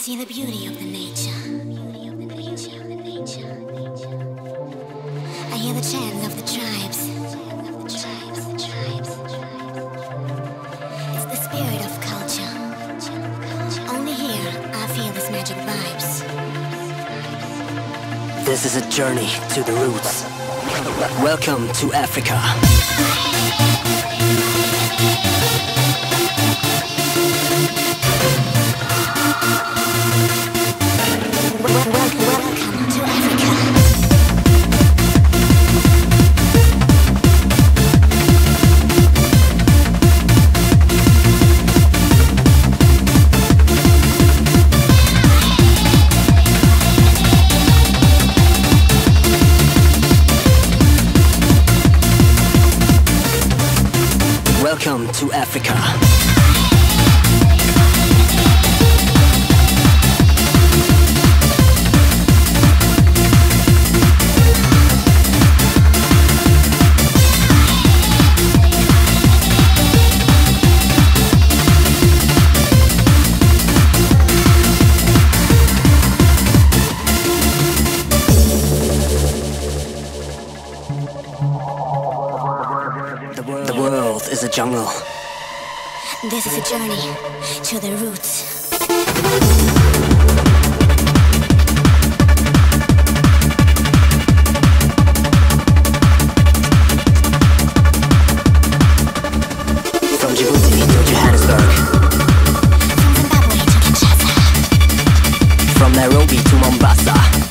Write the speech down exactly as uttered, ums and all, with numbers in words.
see the beauty of the nature. I hear the chants of the tribes. It's the spirit of culture. Only here I feel this magic vibes. This is a journey to the roots. Welcome to Africa. Welcome to Africa. The world is a jungle. This is a journey to the roots. From Djibouti to Johannesburg, From Zimbabwe to Kinshasa, from Nairobi to Mombasa.